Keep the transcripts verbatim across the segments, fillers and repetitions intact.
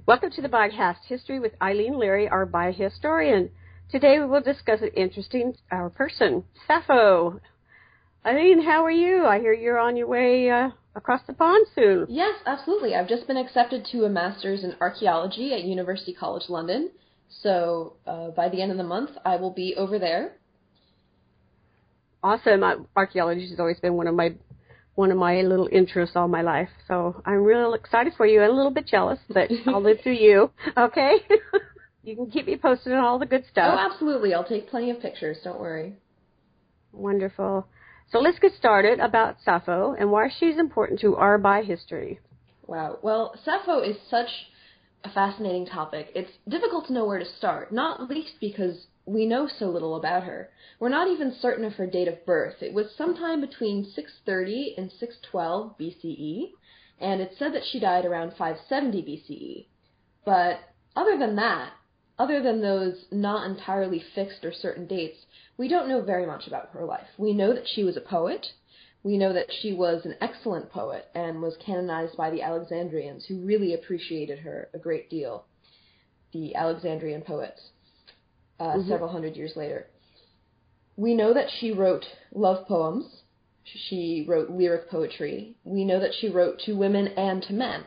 Welcome to the podcast, History with Eileen Leary, our biohistorian. Today we will discuss an interesting our person, Sappho. Eileen, how are you? I hear you're on your way uh, across the pond soon. Yes, absolutely. I've just been accepted to a master's in archaeology at University College London. So uh, by the end of the month, I will be over there. Awesome. Uh, archaeology has always been one of my one of my little interests all my life. So I'm real excited for you and a little bit jealous, but I'll live through you. Okay? You can keep me posted on all the good stuff. Oh, absolutely. I'll take plenty of pictures. Don't worry. Wonderful. So let's get started about Sappho and why she's important to our biohistory. Wow. Well, Sappho is such a fascinating topic. It's difficult to know where to start, not least because we know so little about her. We're not even certain of her date of birth. It was sometime between six thirty and six twelve B C E, and it's said that she died around five seventy B C E. But other than that, other than those not entirely fixed or certain dates, we don't know very much about her life. We know that she was a poet. We know that she was an excellent poet and was canonized by the Alexandrians, who really appreciated her a great deal, the Alexandrian poets, uh, mm-hmm. several hundred years later. We know that she wrote love poems. She wrote lyric poetry. We know that she wrote to women and to men.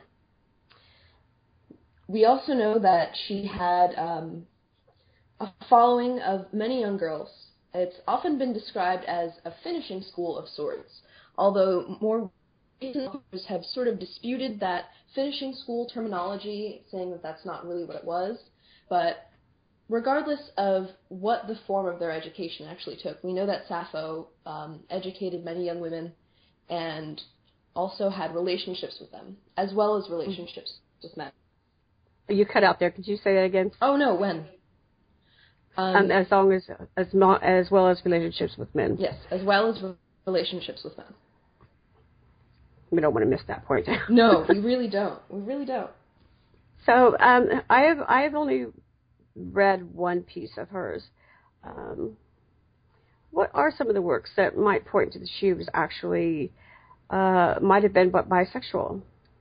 We also know that she had um, a following of many young girls. It's often been described as a finishing school of sorts, although more recent authors have sort of disputed that finishing school terminology, saying that that's not really what it was. But regardless of what the form of their education actually took, we know that Sappho um, educated many young women and also had relationships with them, as well as relationships mm-hmm. with men. You cut out there. Could you say that again? Oh, no, when? Um, um, as long as, as not, as well as relationships with men. Yes, as well as relationships with men. We don't want to miss that point. No, we really don't. We really don't. So um, I have I have only read one piece of hers. Um, what are some of the works that might point to that she was actually uh, might have been but bisexual?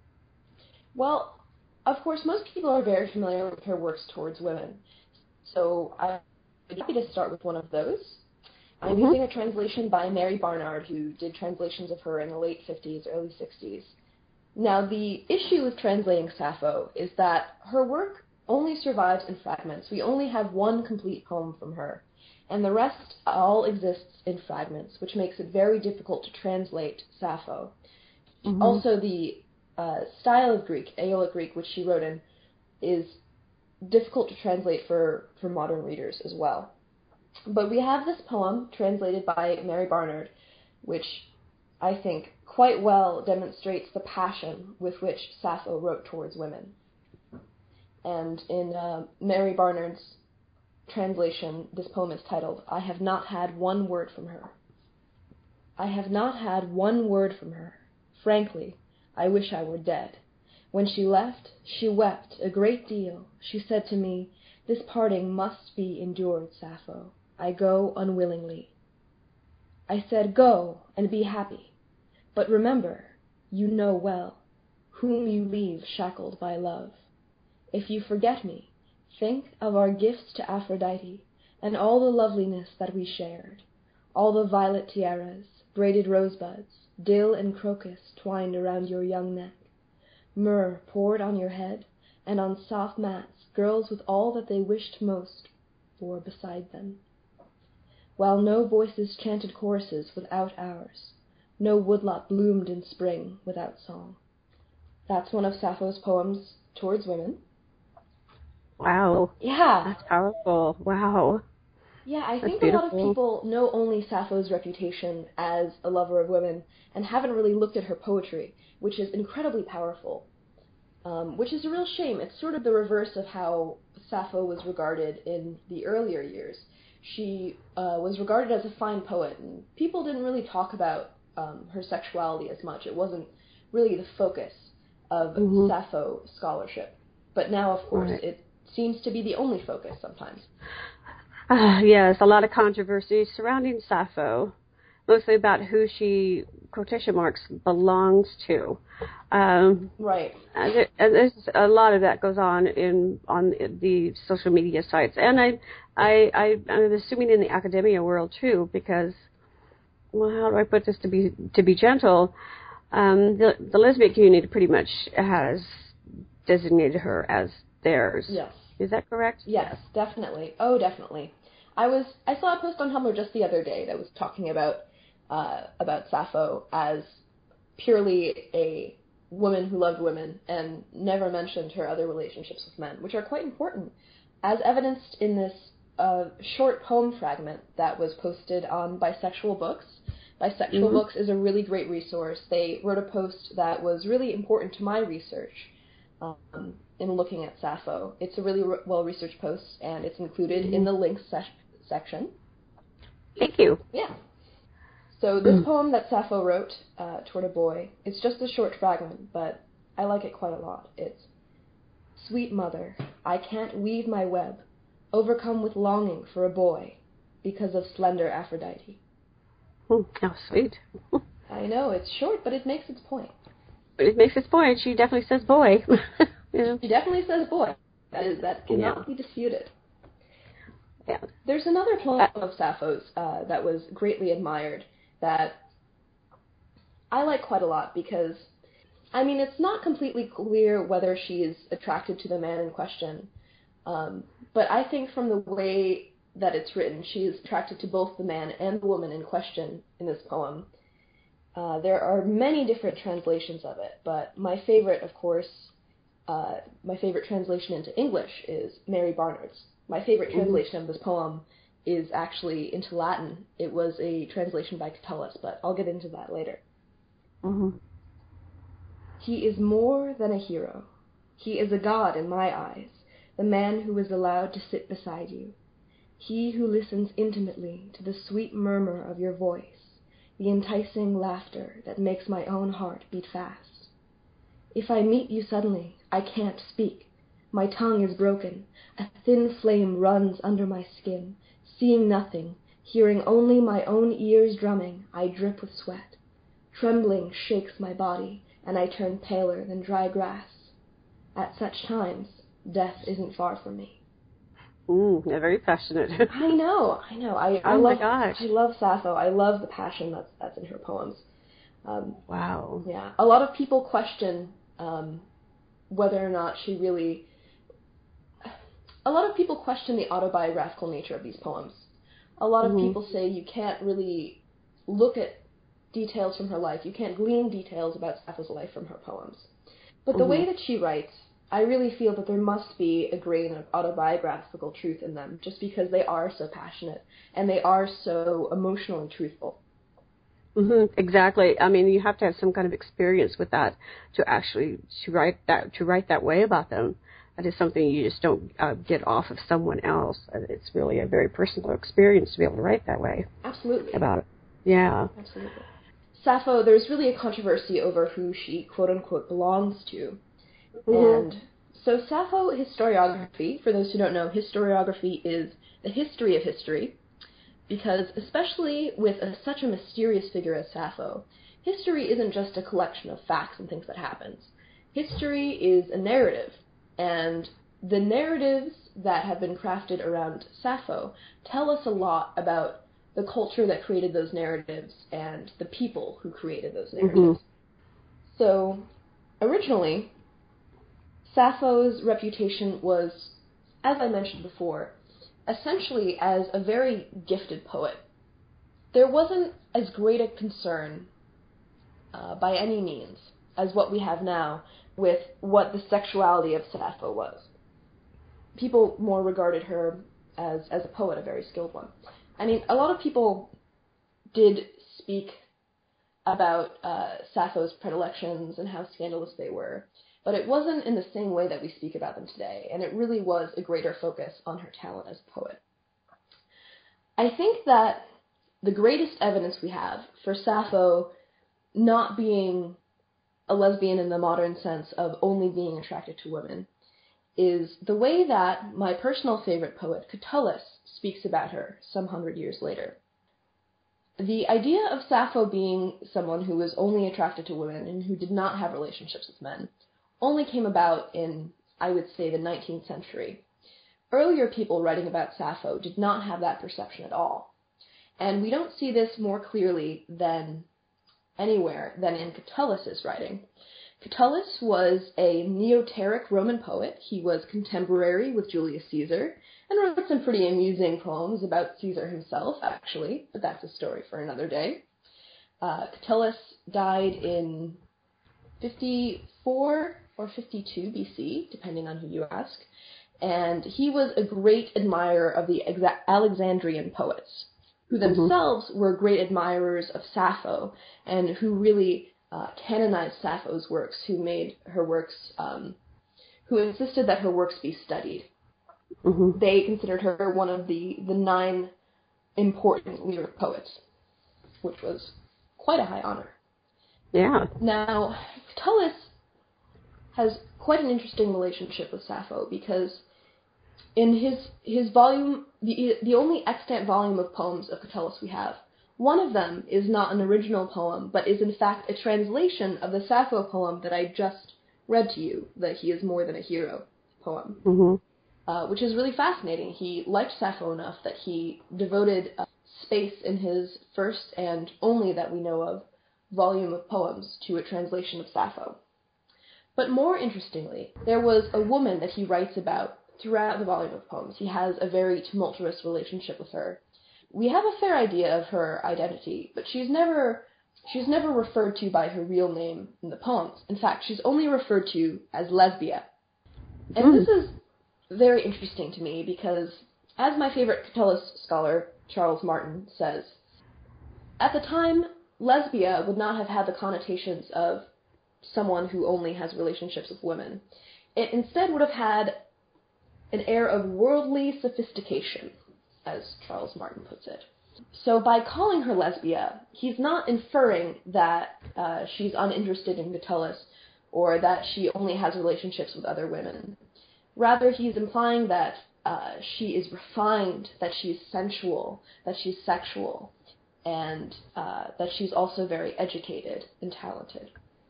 Well, of course, most people are very familiar with her works towards women. So I'm happy to start with one of those. I'm mm-hmm. using a translation by Mary Barnard, who did translations of her in the late fifties, early sixties. Now, the issue with translating Sappho is that her work only survives in fragments. We only have one complete poem from her, and the rest all exists in fragments, which makes it very difficult to translate Sappho. Mm-hmm. Also, the uh, style of Greek, Aeolic Greek, which she wrote in, is difficult to translate for, for modern readers as well. But we have this poem translated by Mary Barnard, which I think quite well demonstrates the passion with which Sappho wrote towards women. And in uh, Mary Barnard's translation, this poem is titled, I Have Not Had One Word From Her. I have not had one word from her. Frankly, I wish I were dead. When she left, she wept a great deal. She said to me, this parting must be endured, Sappho. I go unwillingly. I said, go and be happy. But remember, you know well, whom you leave shackled by love. If you forget me, think of our gifts to Aphrodite and all the loveliness that we shared, all the violet tiaras, braided rosebuds, dill and crocus twined around your young neck, myrrh poured on your head, and on soft mats girls with all that they wished most for beside them. While no voices chanted choruses without ours, no woodlot bloomed in spring without song. That's one of Sappho's poems towards women. Wow. Yeah. That's powerful. Wow. Yeah, I That's think beautiful. A lot of people know only Sappho's reputation as a lover of women and haven't really looked at her poetry, which is incredibly powerful, um, which is a real shame. It's sort of the reverse of how Sappho was regarded in the earlier years. She uh, was regarded as a fine poet, and people didn't really talk about um, her sexuality as much. It wasn't really the focus of mm-hmm. Sappho scholarship. But now, of course, right. it seems to be the only focus sometimes. Uh, yes, a lot of controversy surrounding Sappho. mostly about who she, quotation marks, belongs to. Um, right. And, there, and there's a lot of that goes on in on the social media sites, and I, I, I, I'm assuming in the academia world too, because, well, how do I put this to be to be gentle? Um, the the lesbian community pretty much has designated her as theirs. Yes. Is that correct? Yes, definitely. Oh, definitely. I was I saw a post on Tumblr just the other day that was talking about uh, about Sappho as purely a woman who loved women and never mentioned her other relationships with men, which are quite important, as evidenced in this uh, short poem fragment that was posted on Bisexual Books. Bisexual Mm-hmm. Books is a really great resource. They wrote a post that was really important to my research um, in looking at Sappho. It's a really re- well-researched post, and it's included Mm-hmm. in the links se- section. Thank you. Yeah. So this poem that Sappho wrote uh, toward a boy, it's just a short fragment, but I like it quite a lot. It's, "Sweet mother, I can't weave my web, overcome with longing for a boy, because of slender Aphrodite." Oh, how sweet. I know, it's short, but it makes its point. But it makes its point. She definitely says boy. Yeah. She definitely says boy. That is, that cannot Yeah. be disputed. Yeah. There's another poem of Sappho's uh, that was greatly admired that I like quite a lot because, I mean, it's not completely clear whether she is attracted to the man in question, um, but I think from the way that it's written, she is attracted to both the man and the woman in question in this poem. Uh, there are many different translations of it, but my favorite, of course, uh, my favorite translation into English is Mary Barnard's. My favorite Mm-hmm. translation of this poem is actually into Latin. It was a translation by Catullus, but I'll get into that later. Mm-hmm. "He is more than a hero. He is a god in my eyes, the man who is allowed to sit beside you. He who listens intimately to the sweet murmur of your voice, the enticing laughter that makes my own heart beat fast. If I meet you suddenly, I can't speak. My tongue is broken. A thin flame runs under my skin. Seeing nothing, hearing only my own ears drumming, I drip with sweat. Trembling shakes my body, and I turn paler than dry grass. At such times, death isn't far from me." Mm, they're very passionate. I know, I know. I, I Oh love, my gosh. I love Sappho. I love the passion that's that's in her poems. Um, Wow. yeah, a lot of people question um, whether or not she really. A lot of people question the autobiographical nature of these poems. A lot of Mm-hmm. people say you can't really look at details from her life. You can't glean details about Sappho's life from her poems. But the Mm-hmm. way that she writes, I really feel that there must be a grain of autobiographical truth in them, just because they are so passionate and they are so emotional and truthful. Mm-hmm. Exactly. I mean, you have to have some kind of experience with that to actually to write that to write that way about them. That is something you just don't uh, get off of someone else. It's really a very personal experience to be able to write that way. Absolutely. About it. Yeah. Absolutely. Sappho, there's really a controversy over who she quote-unquote belongs to. Mm-hmm. And so Sappho historiography, for those who don't know, historiography is the history of history, because especially with a, such a mysterious figure as Sappho, history isn't just a collection of facts and things that happens. History is a narrative, and the narratives that have been crafted around Sappho tell us a lot about the culture that created those narratives and the people who created those narratives. Mm-hmm. So, originally, Sappho's reputation was, as I mentioned before, essentially as a very gifted poet. There wasn't as great a concern, uh, by any means, as what we have now with what the sexuality of Sappho was. People more regarded her as, as a poet, a very skilled one. I mean, a lot of people did speak about uh, Sappho's predilections and how scandalous they were, but it wasn't in the same way that we speak about them today, and it really was a greater focus on her talent as a poet. I think that the greatest evidence we have for Sappho not being a lesbian in the modern sense of only being attracted to women is the way that my personal favorite poet, Catullus, speaks about her some hundred years later. The idea of Sappho being someone who was only attracted to women and who did not have relationships with men only came about in, I would say, the nineteenth century. Earlier people writing about Sappho did not have that perception at all. And we don't see this more clearly than anywhere than in Catullus's writing. Catullus was a Neoteric Roman poet. He was contemporary with Julius Caesar and wrote some pretty amusing poems about Caesar himself, actually, but that's a story for another day. Uh, Catullus died in fifty-four or fifty-two B C, depending on who you ask, and he was a great admirer of the Alexandrian poets, who themselves mm-hmm. were great admirers of Sappho, and who really uh, canonized Sappho's works, who made her works, um, who insisted that her works be studied. Mm-hmm. They considered her one of the, the nine important lyric poets, which was quite a high honor. Yeah. Now, Catullus has quite an interesting relationship with Sappho, because in his his volume, the the only extant volume of poems of Catullus we have, one of them is not an original poem, but is in fact a translation of the Sappho poem that I just read to you, the He Is More Than a Hero poem, mm-hmm. uh, which is really fascinating. He liked Sappho enough that he devoted uh, space in his first and only that we know of volume of poems to a translation of Sappho. But more interestingly, there was a woman that he writes about throughout the volume of poems. He has a very tumultuous relationship with her. We have a fair idea of her identity, but she's never she's never referred to by her real name in the poems. In fact, she's only referred to as Lesbia. And mm. this is very interesting to me because, as my favorite Catullus scholar, Charles Martin, says, at the time, Lesbia would not have had the connotations of someone who only has relationships with women. It instead would have had an air of worldly sophistication, as Charles Martin puts it. So by calling her Lesbia, he's not inferring that uh, she's uninterested in Catullus or that she only has relationships with other women. Rather, he's implying that uh, she is refined, that she's sensual, that she's sexual, and uh, that she's also very educated and talented.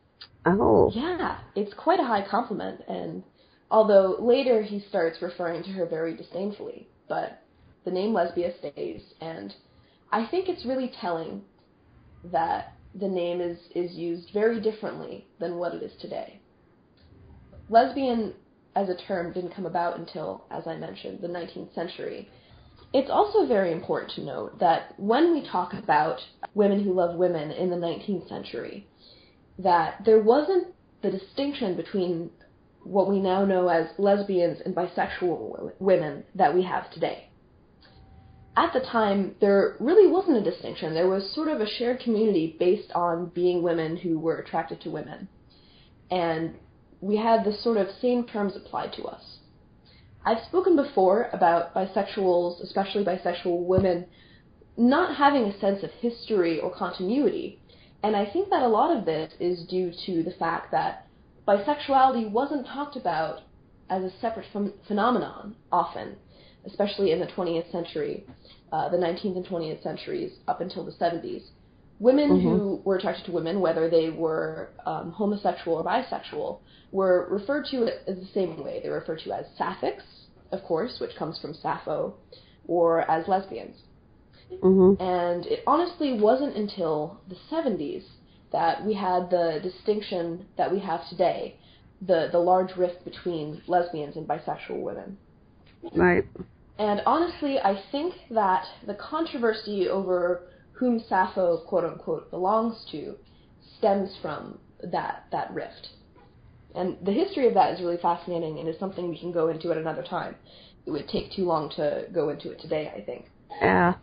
Oh. Yeah, it's quite a high compliment, and although later he starts referring to her very disdainfully, but the name Lesbia stays, and I think it's really telling that the name is, is used very differently than what it is today. Lesbian as a term didn't come about until, as I mentioned, the nineteenth century. It's also very important to note that when we talk about women who love women in the nineteenth century, that there wasn't the distinction between what we now know as lesbians and bisexual women that we have today. At the time, there really wasn't a distinction. There was sort of a shared community based on being women who were attracted to women. And we had the sort of same terms applied to us. I've spoken before about bisexuals, especially bisexual women, not having a sense of history or continuity. And I think that a lot of this is due to the fact that bisexuality wasn't talked about as a separate ph- phenomenon often, especially in the twentieth century, uh, the nineteenth and twentieth centuries, up until the seventies. Women mm-hmm. who were attracted to women, whether they were um, homosexual or bisexual, were referred to as the same way. They were referred to as sapphics, of course, which comes from Sappho, or as lesbians. Mm-hmm. And it honestly wasn't until the seventies that we had the distinction that we have today, the, the large rift between lesbians and bisexual women. Right. And honestly, I think that the controversy over whom Sappho, quote-unquote, belongs to stems from that that rift. And the history of that is really fascinating and is something we can go into at another time. It would take too long to go into it today, I think. Yeah.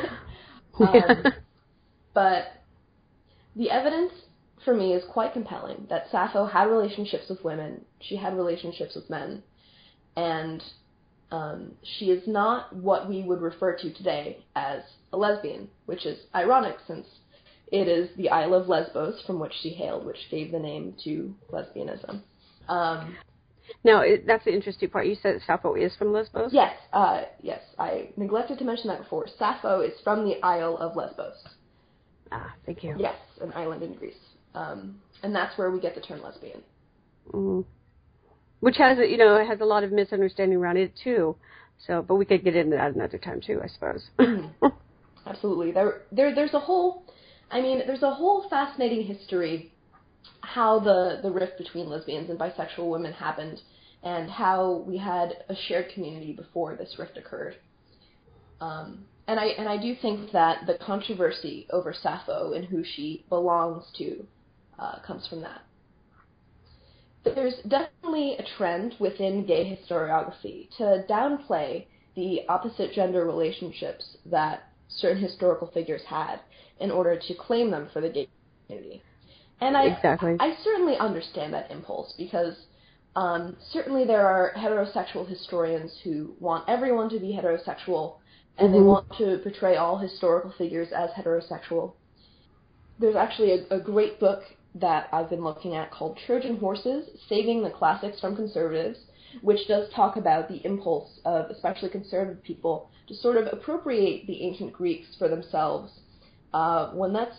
um, but the evidence for me is quite compelling that Sappho had relationships with women, she had relationships with men, and um, she is not what we would refer to today as a lesbian, which is ironic since it is the Isle of Lesbos from which she hailed, which gave the name to lesbianism. Um, now, it, that's the interesting part. You said Sappho is from Lesbos? Yes, uh, yes. I neglected to mention that before. Sappho is from the Isle of Lesbos. Ah, thank you. Yes, an island in Greece. Um, and that's where we get the term lesbian. Mm. Which has, you know, has a lot of misunderstanding around it too. So, but we could get into that another time too, I suppose. Mm. Absolutely. There, there, there's a whole, I mean, there's a whole fascinating history how the, the rift between lesbians and bisexual women happened, and how we had a shared community before this rift occurred. Um, and I and I do think that the controversy over Sappho and who she belongs to uh, comes from that. There's definitely a trend within gay historiography to downplay the opposite gender relationships that certain historical figures had in order to claim them for the gay community. And I, exactly. I certainly understand that impulse, because um, certainly there are heterosexual historians who want everyone to be heterosexual, and mm-hmm. they want to portray all historical figures as heterosexual. There's actually a, a great book that I've been looking at called Trojan Horses, Saving the Classics from Conservatives, which does talk about the impulse of especially conservative people to sort of appropriate the ancient Greeks for themselves, uh, when that's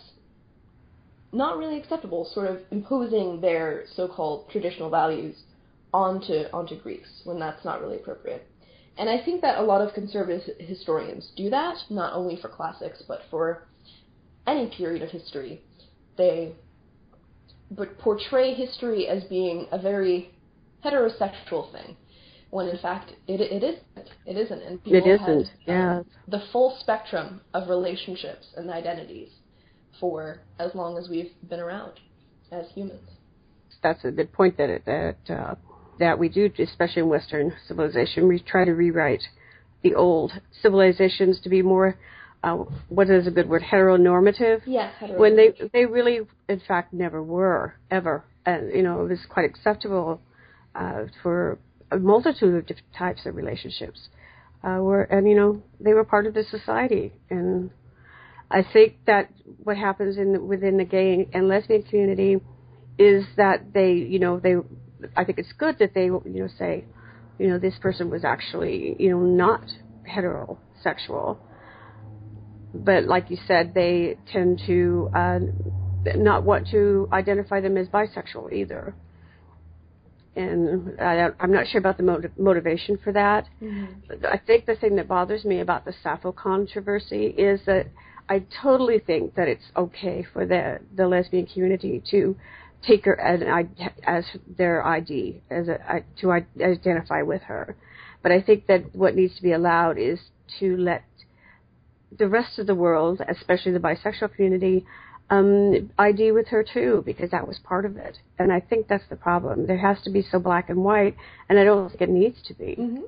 not really acceptable, sort of imposing their so-called traditional values onto onto Greeks, when that's not really appropriate. And I think that a lot of conservative historians do that, not only for classics, but for any period of history. They but portray history as being a very heterosexual thing, when in fact it it isn't. It isn't, and people it isn't. have yeah. um, the full spectrum of relationships and identities for as long as we've been around as humans. That's a good point that it, that uh, that we do, especially in Western civilization. We try to rewrite the old civilizations to be more, uh, what is a good word, heteronormative. Yes, heteronormative. When they they really, in fact, never were ever, and you know it was quite acceptable uh, for a multitude of different types of relationships. Uh, were and you know they were part of the society, and I think that what happens in the, within the gay and lesbian community is that they, you know, they, I think it's good that they, you know, say, you know, this person was actually, you know, not heterosexual. But like you said, they tend to uh, not want to identify them as bisexual either. And I, I'm not sure about the motiv- motivation for that. Mm-hmm. I think the thing that bothers me about the Sappho controversy is that I totally think that it's okay for the the lesbian community to take her as, as their I D, as a, to identify with her. But I think that what needs to be allowed is to let the rest of the world, especially the bisexual community, um, I D with her too, because that was part of it. And I think that's the problem. There has to be so black and white, and I don't think it needs to be. Mm-hmm.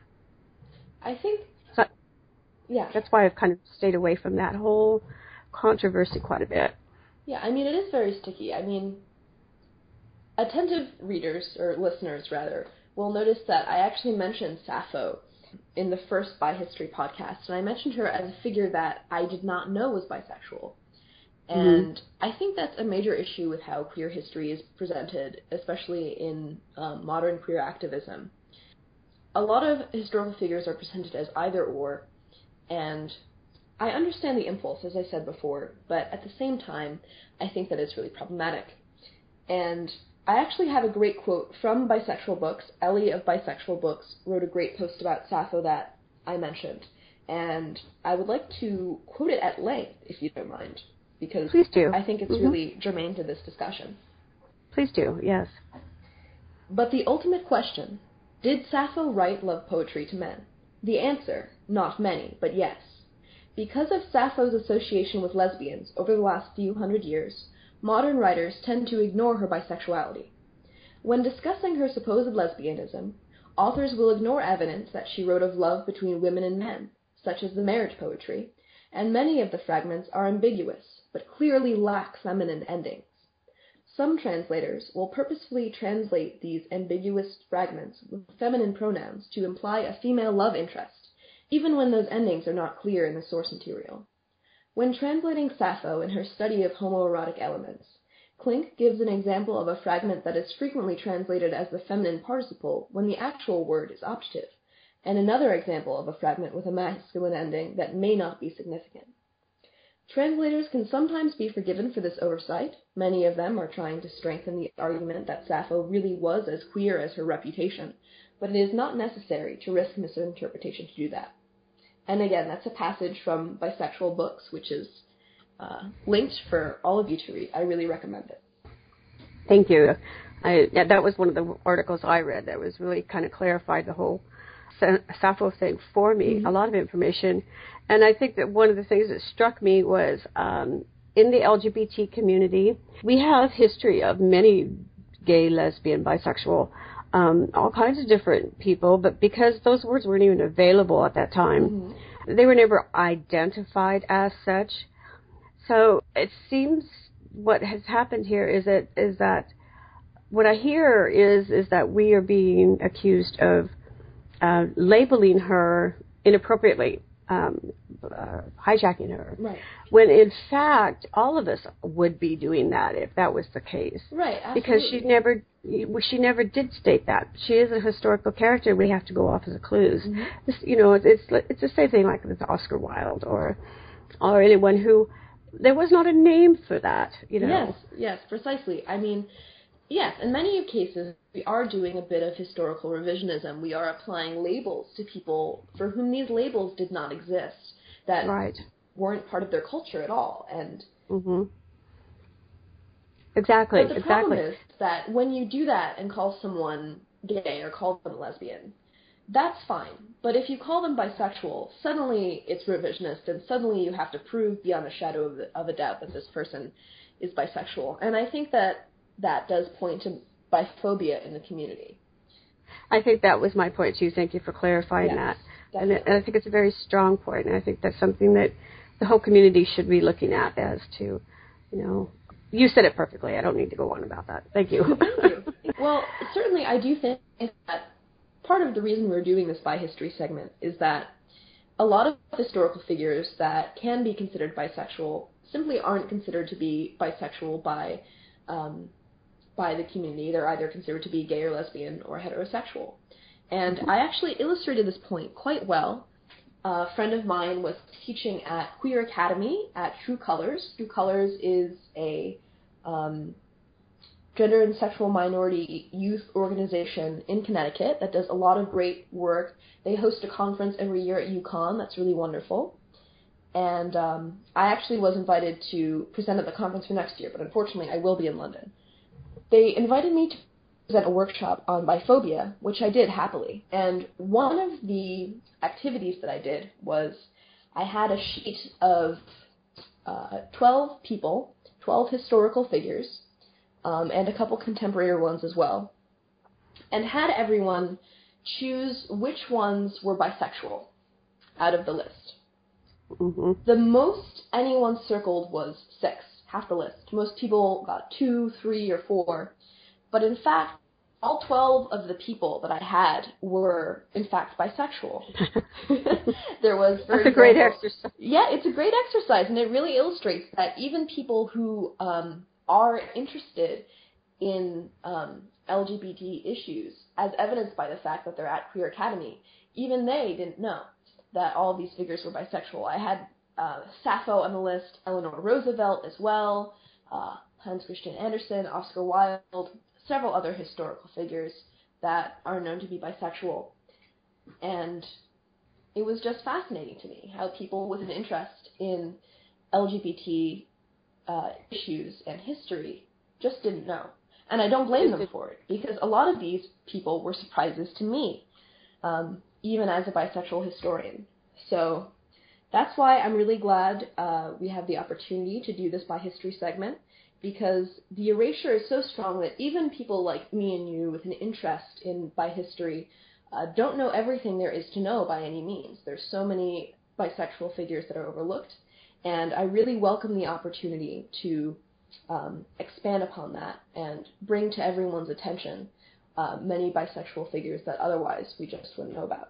I think... So, yeah. That's why I've kind of stayed away from that whole controversy quite a bit. Yeah, I mean, it is very sticky. I mean, attentive readers, or listeners rather, will notice that I actually mentioned Sappho in the first Bi History podcast, and I mentioned her as a figure that I did not know was bisexual. And mm-hmm. I think that's a major issue with how queer history is presented, especially in um, modern queer activism. A lot of historical figures are presented as either or, and I understand the impulse, as I said before, but at the same time, I think that it's really problematic. And I actually have a great quote from Bisexual Books. Ellie of Bisexual Books wrote a great post about Sappho that I mentioned, and I would like to quote it at length, if you don't mind, because Please do. I think it's mm-hmm. really germane to this discussion. Please do, yes. But the ultimate question, did Sappho write love poetry to men? The answer, not many, but yes. Because of Sappho's association with lesbians over the last few hundred years, modern writers tend to ignore her bisexuality. When discussing her supposed lesbianism, authors will ignore evidence that she wrote of love between women and men, such as the marriage poetry, and many of the fragments are ambiguous, but clearly lack feminine endings. Some translators will purposefully translate these ambiguous fragments with feminine pronouns to imply a female love interest, even when those endings are not clear in the source material. When translating Sappho in her study of homoerotic elements, Klink gives an example of a fragment that is frequently translated as the feminine participle when the actual word is optative, and another example of a fragment with a masculine ending that may not be significant. Translators can sometimes be forgiven for this oversight. Many of them are trying to strengthen the argument that Sappho really was as queer as her reputation, but it is not necessary to risk misinterpretation to do that. And again, that's a passage from Bisexual Books, which is uh, linked for all of you to read. I really recommend it. Thank you. I, yeah, that was one of the articles I read that was really kind of clarified the whole Sappho thing for me, mm-hmm. a lot of information. And I think that one of the things that struck me was um, in the L G B T community, we have history of many gay, lesbian, bisexual, um, all kinds of different people, but because those words weren't even available at that time, mm-hmm. they were never identified as such. So it seems what has happened here is that is that what I hear is is that we are being accused of uh, labeling her inappropriately, um, uh, hijacking her. Right. When in fact, all of us would be doing that if that was the case. Right. Absolutely. Because she never, she never did state that. She is a historical character. We have to go off as a clues. Mm-hmm. This, you know, it's, it's it's the same thing like with Oscar Wilde or or anyone who there was not a name for that. You know. Yes. Yes. Precisely. I mean. Yes, in many cases, we are doing a bit of historical revisionism. We are applying labels to people for whom these labels did not exist, that right. weren't part of their culture at all. And mm-hmm. Exactly. But the exactly. problem is that when you do that and call someone gay or call them lesbian, that's fine. But if you call them bisexual, suddenly it's revisionist, and suddenly you have to prove beyond a shadow of, of a doubt that this person is bisexual. And I think that that does point to biphobia in the community. I think that was my point, too. Thank you for clarifying yes, that. And, it, and I think it's a very strong point, and I think that's something that the whole community should be looking at as to, you know, you said it perfectly. I don't need to go on about that. Thank you. Thank you. Well, certainly I do think that part of the reason we're doing this Bi History segment is that a lot of historical figures that can be considered bisexual simply aren't considered to be bisexual by um, by the community. They're either considered to be gay or lesbian or heterosexual. And I actually illustrated this point quite well. A friend of mine was teaching at Queer Academy at True Colors. True Colors is a um, gender and sexual minority youth organization in Connecticut that does a lot of great work. They host a conference every year at UConn that's really wonderful. And um, I actually was invited to present at the conference for next year, but unfortunately I will be in London. They invited me to present a workshop on biphobia, which I did happily. And one of the activities that I did was I had a sheet of uh, twelve people, twelve historical figures, um, and a couple contemporary ones as well, and had everyone choose which ones were bisexual out of the list. Mm-hmm. The most anyone circled was six, half the list. Most people got two, three, or four. But in fact, all twelve of the people that I had were, in fact, bisexual. There was, for That's example, a great exercise. Yeah, it's a great exercise, and it really illustrates that even people who um, are interested in um, L G B T issues, as evidenced by the fact that they're at Queer Academy, even they didn't know that all of these figures were bisexual. I had uh, Sappho on the list, Eleanor Roosevelt as well, uh, Hans Christian Andersen, Oscar Wilde, several other historical figures that are known to be bisexual. And it was just fascinating to me how people with an interest in L G B T uh, issues and history just didn't know. And I don't blame them for it, because a lot of these people were surprises to me. Um, even as a bisexual historian. So that's why I'm really glad uh, we have the opportunity to do this Bi History segment, because the erasure is so strong that even people like me and you with an interest in Bi History uh, don't know everything there is to know by any means. There's so many bisexual figures that are overlooked, and I really welcome the opportunity to um, expand upon that and bring to everyone's attention Uh, many bisexual figures that otherwise we just wouldn't know about.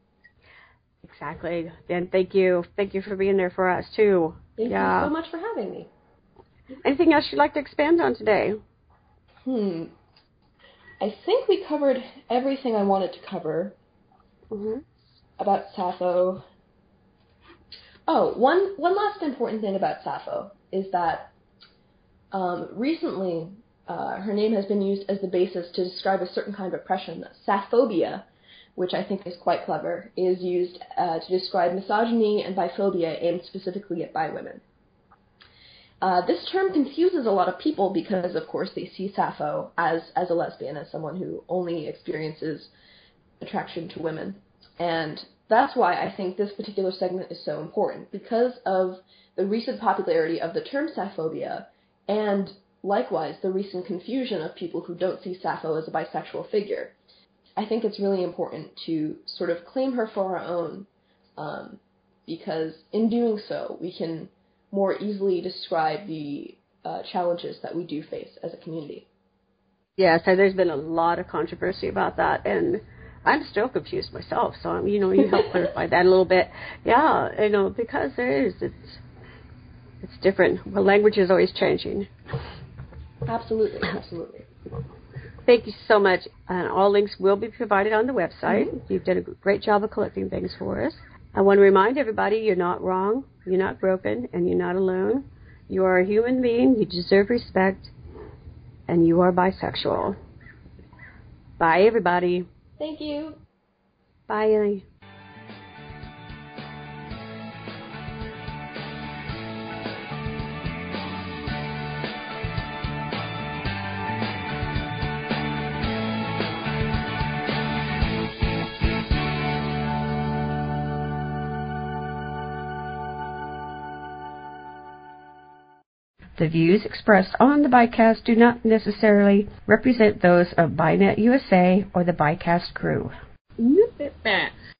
Exactly. And thank you. Thank you for being there for us, too. Thank yeah. you so much for having me. Anything else you'd like to expand on today? Hmm. I think we covered everything I wanted to cover mm-hmm. about Sappho. Oh, one one last important thing about Sappho is that um, recently uh, her name has been used as the basis to describe a certain kind of oppression. Sapphophobia, which I think is quite clever, is used uh, to describe misogyny and biphobia aimed specifically at bi women. Uh, this term confuses a lot of people because, of course, they see Sappho as, as a lesbian, as someone who only experiences attraction to women. And that's why I think this particular segment is so important, because of the recent popularity of the term Sapphophobia, and likewise the recent confusion of people who don't see Sappho as a bisexual figure. I think it's really important to sort of claim her for our own, um, because in doing so, we can more easily describe the uh, challenges that we do face as a community. Yeah, so there's been a lot of controversy about that, and I'm still confused myself, so, you know, you help clarify that a little bit. Yeah, you know, because there is, it's, it's different. Well, language is always changing. Absolutely, absolutely. Thank you so much. And all links will be provided on the website. Mm-hmm. You've done a great job of collecting things for us. I want to remind everybody you're not wrong, you're not broken, and you're not alone. You are a human being, you deserve respect, and you are bisexual. Bye, everybody. Thank you. Bye. The views expressed on the Bicast do not necessarily represent those of Binet U S A or the Bicast crew.